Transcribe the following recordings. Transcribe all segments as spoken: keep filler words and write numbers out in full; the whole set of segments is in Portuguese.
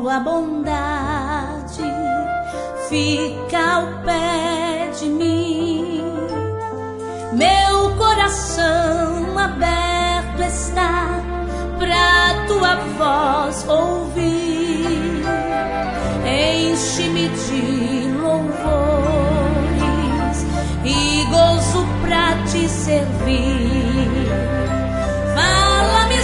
tua bondade fica ao pé de mim. Meu coração aberto está pra tua voz ouvir. Enche-me de louvores e gozo pra te servir. Fala-me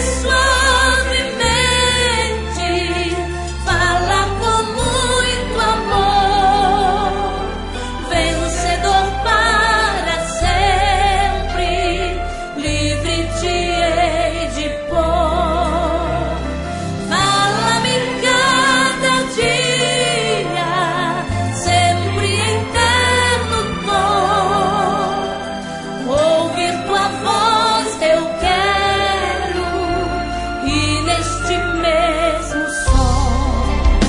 suavemente, fala com muito amor, vencedor para sempre, livre te hei de pôr. Fala-me cada dia, sempre em terno tom, ouvir tua voz eu quero, e neste mesmo som.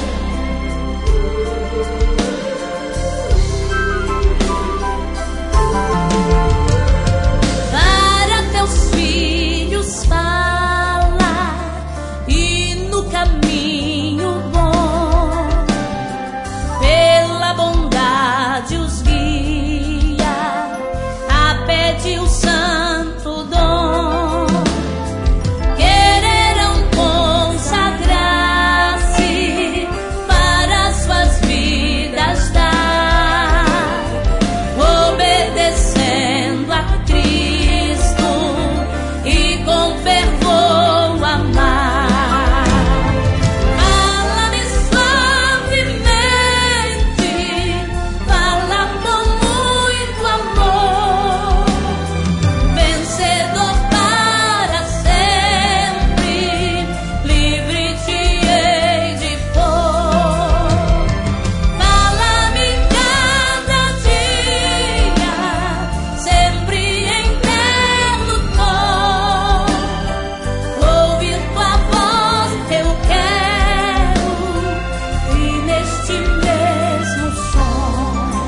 Para teus filhos fala, e no caminho bom, pela bondade os guia, a pede o santo dom. Quererão consagrar-se para suas vidas dar, obedecendo a Cristo e com fervor amar. Fala-me suavemente, fala com muito amor, vencedor para sempre, livre te hei de pôr. Fala-me cada dia, sempre em terno tom, ouvir tua voz eu quero, e neste mesmo som.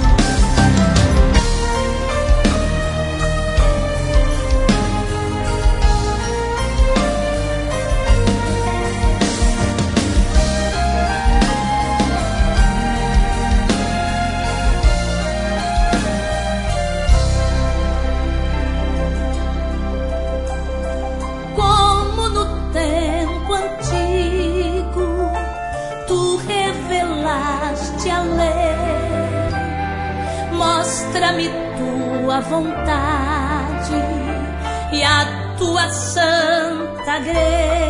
Como no tempo antigo tu revelaste a lei, mostra-me tua vontade e a tua santa grei.